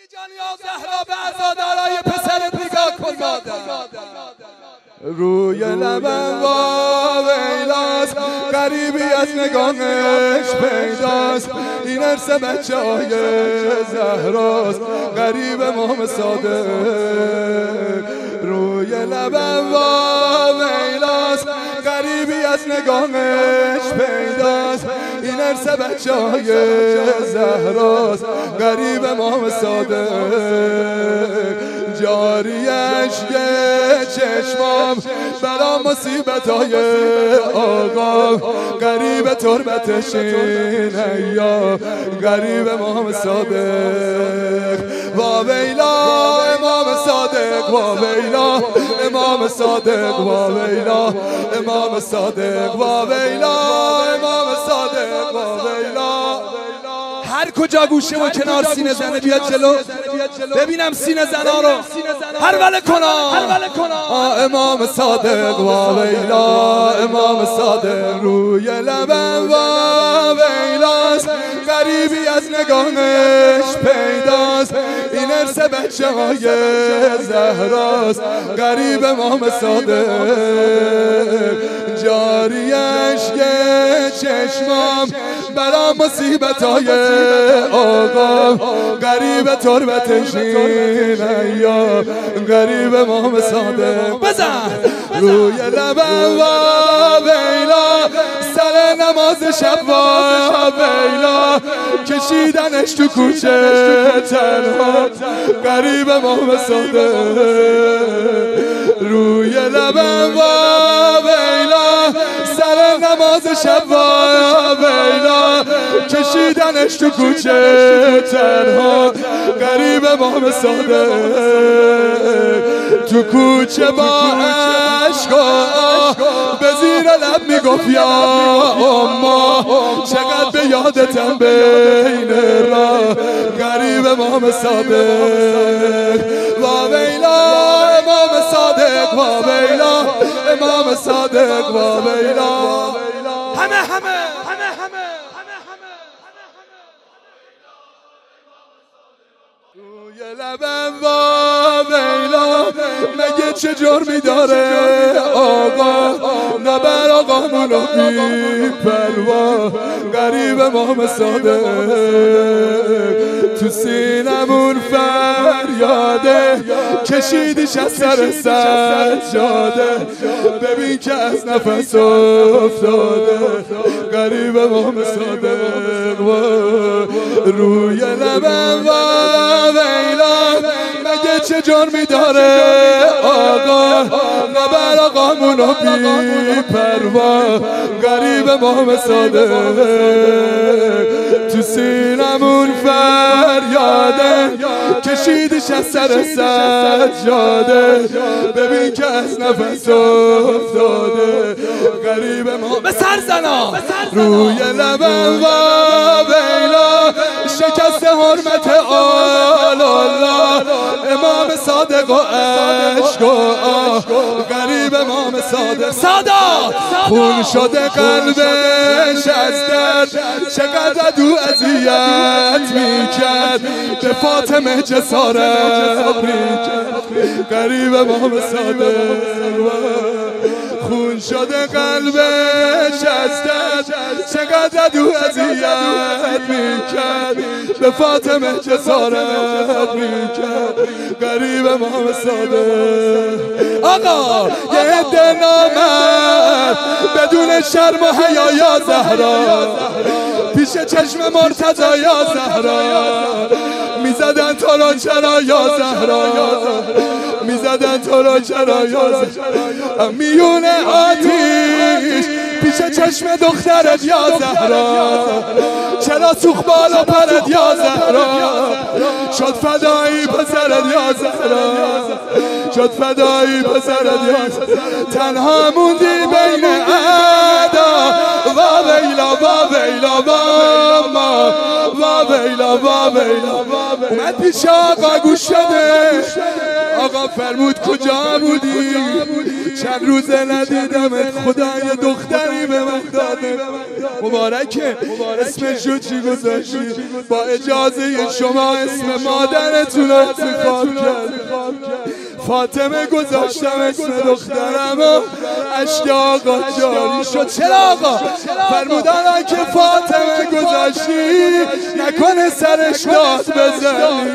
جان یا زهرا به عزادارای پسرت نگاه کن مادر. روی لبم واویلاست، غریبی از نگاهش پیداست. این ارث بچه های زهراست، غریب امام صادق. روی لبم واویلاست، غریبی از نگاهش پیداست. این ارث بچه های زهراست، غریب امام صادق. جاریش یه چشمام برا مصیبت های آقا، غریب تربتش اینه یا غریب امام صادق. واویلا امام صادق، واویلا امام صادق، واویلا امام صادق، واویلا امام صادق، واویلا. هر کجا گوشه و کنار سینه زنه بیاد جلو، ببینم سینه زنا رو هر وله کنا. امام صادق واویلا امام صادق. روی لبم واویلاست، غریبی از نگاهش پیداست. این ارث بچه های زهراست، غریب امام صادق. جاریش یه چشمام برا مصیبت های آقا، غریب تربتش اینه یا غریب امام صادق. بزن روی لبم واویلا، سر نماز شب واویلا، کشیدنش تو کوچه تنها، غریب امام صادق. روی لبم واویلا، سر نماز شب واویلا، کشیدنش تو کوچه تنها، غریب امام صادق. تو کوچه با عشق به زیر لب میگفت یا اما، چقدر به یادتم بین راه، غریب امام صادق. واویلا امام صادق، واویلا امام صادق، واویلا. همه روی لبم واویلا، مگه چه جرمی داره آقا، نبر آقامونو بی پروا، غریب امام صادق. تو سینمون فریاده، کشیدیش از سر سجاده، ببین که از نفس افتاده، غریب امام صادق. روی لبم واویلا، مگه چه جرمی داره آقا، نبر آقامونو بی پروا، غریب امام صادق. تو سینمون فریاده، کشیدش از سر سجاده، ببین که از نفس افتاده، غریب امام. به سر زنا روی لبم واویلا، شکست حرمت آل الله، امام صادق و عشق و آه، غریب امام صادق. سادات خون شده قلبش از درد، چقدر دو اذیت میکرد، به فاطمه جسارت میکرد، غریب امام صادق. خون شده قلبش از درد، چقدر دو اذیت میکرد، به فاطمه جسارت میکرد، غریب امام صادق. آقا یه عده نامرد بدون شرم و حیا یا زهرا، پیش چشم مرتضی یا زهرا، میزدن تو را چرا یا زهرا، میزدن تو را چرا یا زهرا، میون آتیش پیش چشم دخترت یا زهرا، چرا سوخ بالا پرد یا زهرا، شد فدایی پسرت یا زهرا، شد فدایی پسرت یا زهرا. تنها موندی بین اعدا، واویلا واویلا واما، واویلا واویلا. اومد پیش آقا گوش شده، آقا فرمود کجا بودی، چند روزه ندیدمت، خدا یه دختری به من داده مبارکه. اسمشو چی گذاشتی؟ با اجازه شما اسم مادرتون رو انتخاب کرد. فاطمه گذاشتم اسم دخترم و اشک آقا جاری شد. چرا آقا؟ فرمودن که فاطمه گذاشتی نکنه سرش داد بزنی.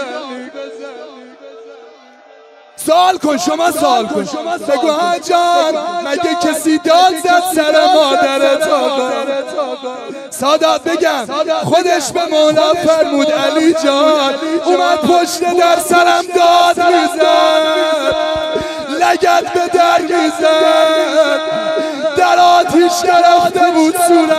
سوال کن، شما سوال کن، بگو ها جان مگه کسی داد زد سر مادرت آقا؟ سادات بگم خودش به مولا فرمود علی جان اومد پشت در سرم داد میزد، لگد به در میزد، در آتیش گرفته بود صورتم.